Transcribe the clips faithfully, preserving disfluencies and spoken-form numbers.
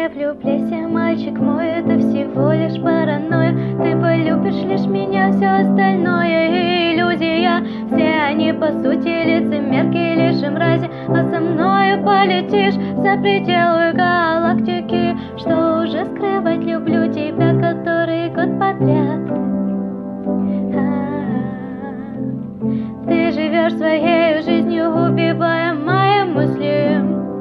Не влюбляйся, мальчик мой, это всего лишь паранойя. Ты полюбишь лишь меня, все остальное иллюзия. Все они по сути лицемерки, лишь и мрази. А со мною полетишь за пределы галактики. Что уже скрывать, люблю тебя который год подряд. Ты живешь своей жизнью, убивая мои мысли.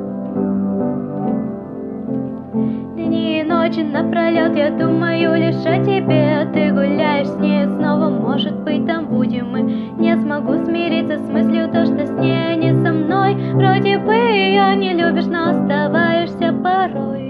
Дни и ночи напролет я думаю лишь о тебе. Ты гуляешь с ней снова, может быть там будем мы. Не смогу смириться с мыслью, то что с ней, а не со мной. Вроде бы ее не любишь, но оставаешься порой.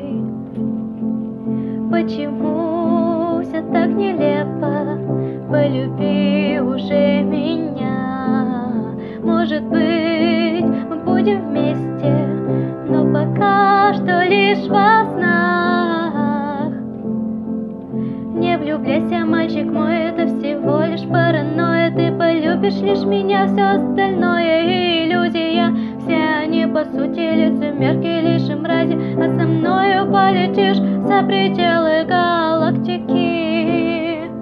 Почему все так нелепо? Полюби уже меня. Может быть мы будем вместе, но пока что лишь во снах. Не влюбляйся, мальчик мой, это всего лишь паранойя. Ты полюбишь лишь меня, все остальное иллюзия. Все они по сути лицемерки, лишь и мрази. А со мною полетишь за пределы галактики.